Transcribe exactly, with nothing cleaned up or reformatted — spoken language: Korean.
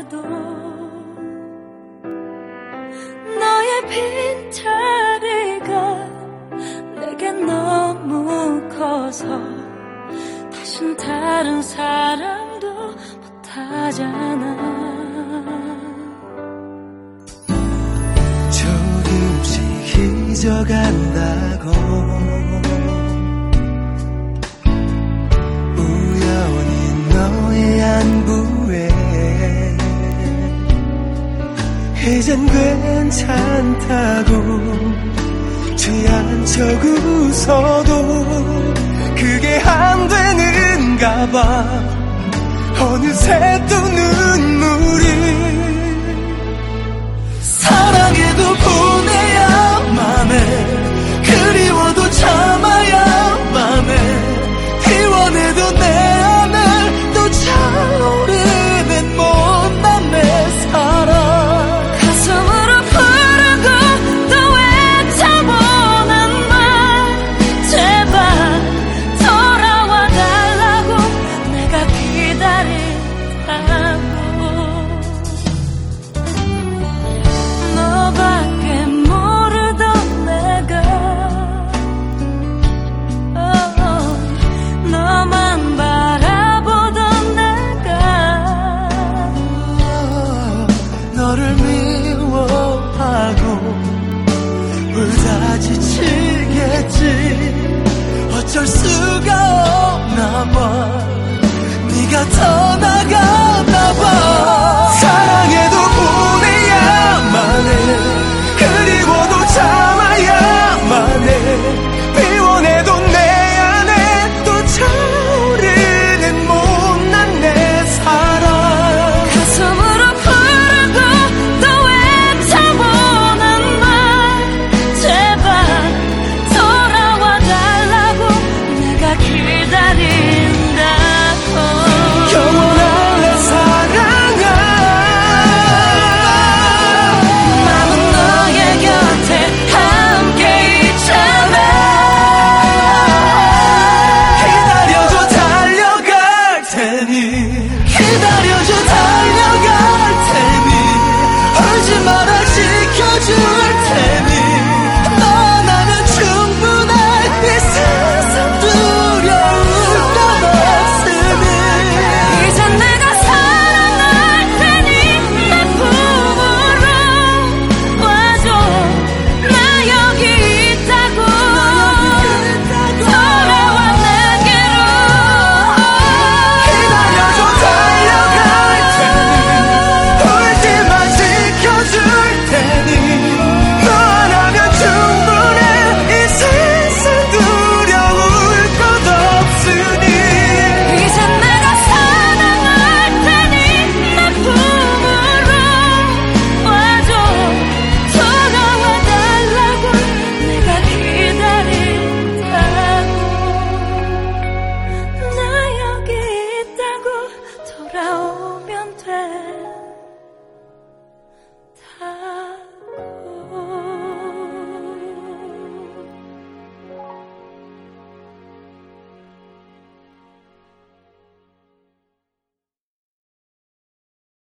하나도 너의 빈자리가 내겐 너무 커서 다신 다른 사람도 못하잖아. 조금씩 잊어간다고 우연히 너의 안부에 이젠 괜찮다고 취한 척 웃어도 그게 안 되는가 봐. 어느새 또 눈물이 사랑해도 보내야만 해. 그리워도 참아야만 해. 피워내도 내 안에 또 차오르는 못난 내 사랑. 가슴으로 부르고 또 외쳐보는 말 제발 돌아와 달라고 내가 기다린다고. 너밖에 모르던 내가 oh, 너만 바라보던 내가 너를 미워하고 울다 지치겠지. 어쩔 수가 없나 봐. 네가 떠나가나 봐.